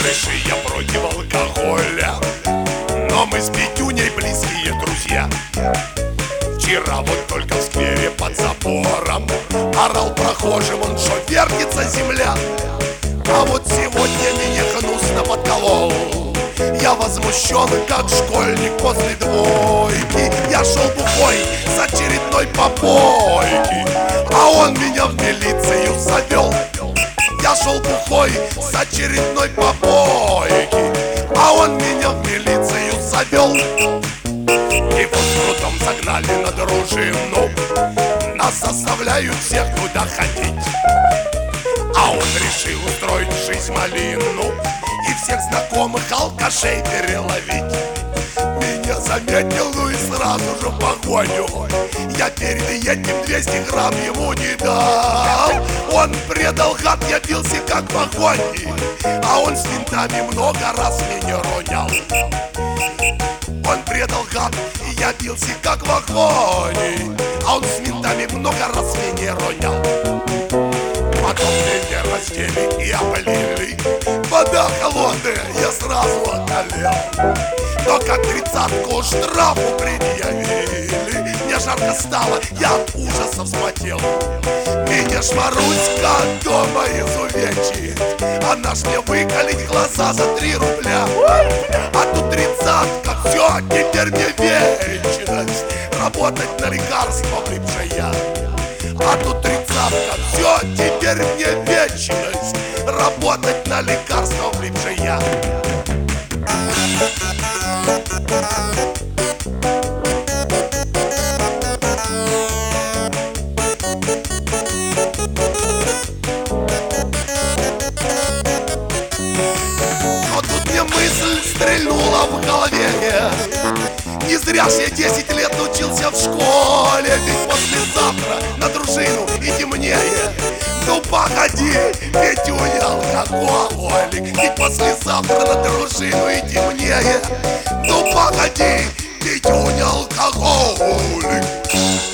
крыши я против алкоголя, но мы с Петюней близкие друзья. Вчера вот только в сквере под забором орал прохожим он, что вертится земля. А вот сегодня меня гнусно подколол. Я возмущен, как школьник после двойки. Я шел бухой с очередной попойки, а он меня в милицию завел. Я шел бухой с очередной попойки, а он меня в милицию завел. И вот с трудом загнали на дружину, нас заставляют всех туда ходить. А он решил устроить жизнь малину и всех знакомых алкашей переловить. Меня заметил, ну и сразу же в погоню. Я перед этим 200 грамм ему не дал. Он предал, гад, я бился как в огонь, а он с винтами много раз меня ронял. Он предал, гад, и я бился как в огонь, а он с винтами много раз меня ронял. Потом меня раздели и облили, вода холодная, я сразу околел. Но как 30-ку штрафу предъявили, мне жарко стало, я от ужаса вспотел. Меня ж Маруська дома изувечит, она ж мне выколить глаза за 3 рубля. А тут 30-ка, все, теперь мне вечность работать на лекарство влипшая я. А тут 30-ка, все, теперь мне вечность работать на лекарство влипшая я. Но тут мне мысль стрельнула в голове. Не зря ж я 10 лет учился в школе, ведь послезавтра на дружину и темнее. Ну погоди, Петюня алкоголик, ведь послезавтра на дружину и темнее. Ну погоди, Петюня алкоголик.